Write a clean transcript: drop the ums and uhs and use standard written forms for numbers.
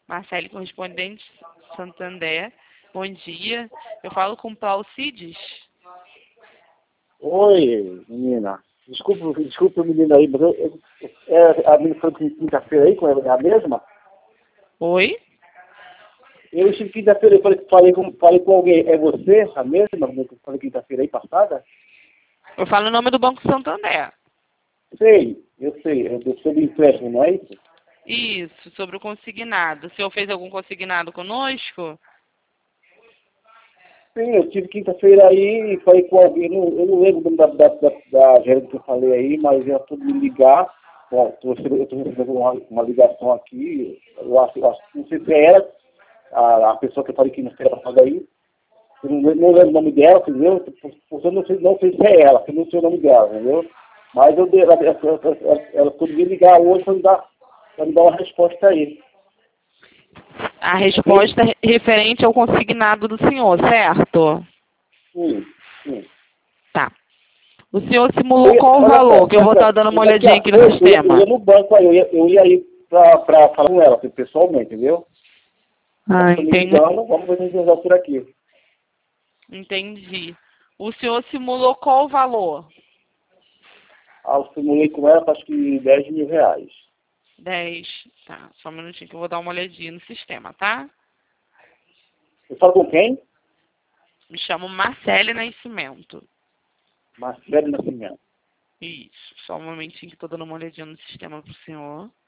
Marcele, correspondente Santander. Bom dia. Eu falo com Plaucides. Oi, menina. Desculpa, menina aí, mas a menina foi quinta-feira aí, é a mesma? Oi? Eu estive quinta-feira, eu falei com alguém. É você, a mesma, como eu falei quinta-feira aí passada? Eu falo o nome do Banco Santander. Sei, eu sei. É sobre empréstimo, não é isso? Isso, sobre o consignado. O senhor fez algum consignado conosco? Sim, eu tive quinta-feira aí e falei com alguém. Eu não lembro o nome da gerente que eu falei aí, mas ela pôde me ligar. Bom, eu estou recebendo uma ligação aqui. Eu acho, não sei se é ela, a pessoa que eu falei que não sei passada aí. Eu não lembro o nome dela, entendeu? Porque eu não sei se é ela, que eu não sei o nome dela, entendeu? Mas ela pôde me ligar hoje para me dar uma resposta aí. A resposta referente ao consignado do senhor, certo? Sim. Tá. O senhor simulou qual o Olha valor? só, Que eu vou estar dando uma daqui olhadinha a aqui no pouco eu sistema. ia no banco aí, eu ia ir para falar com ela, pessoalmente, entendeu? Ah, Estou me ligando, vamos ver se a gente resolve por aqui. Entendi. O senhor simulou qual o valor? Eu simulei com ela, acho que 10 mil reais. 10. Tá, só um minutinho que eu vou dar uma olhadinha no sistema, tá? Eu falo com quem? Me chamo Marcele Nascimento. Marcelo Nascimento. Isso, só um momentinho que eu tô dando uma olhadinha no sistema pro senhor.